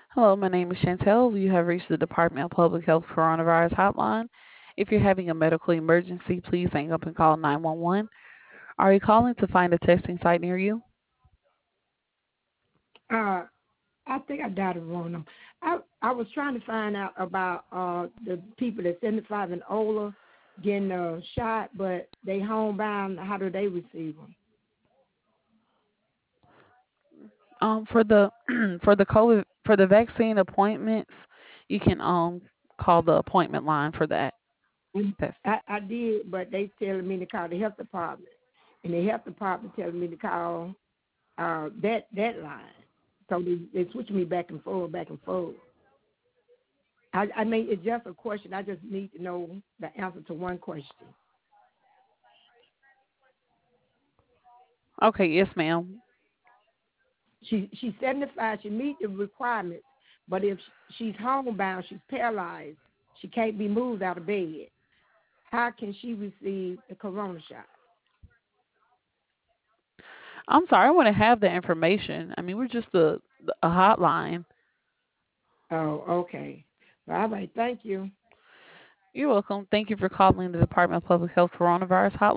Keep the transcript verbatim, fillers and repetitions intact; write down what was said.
Hello, my name is Chantel. You have reached the Department of Public Health Coronavirus Hotline. If you're having a medical emergency, please hang up and call nine one one. Are you calling to find a testing site near you? Uh, I think I got it wrong. Now. I I was trying to find out about uh the people that's seventy-five and older getting a shot, but they homebound. How do they receive them? Um, for the for the COVID for the vaccine appointments, you can um call the appointment line for that. And That's I, I did, but they telling me to call the health department, and the health department telling me to call uh that that line. So they they switch me back and forth, back and forth. I, I mean, it's just a question. I just need to know the answer to one question. okay. Yes, ma'am. She she's seventy-five. She meet the requirements, but if she's homebound, she's paralyzed. She can't be moved out of bed. How can she receive the corona shot? I'm sorry. I want to have the information. I mean, we're just a a hotline. Oh, okay. All right. Thank you. You're welcome. Thank you for calling the Department of Public Health Coronavirus Hotline.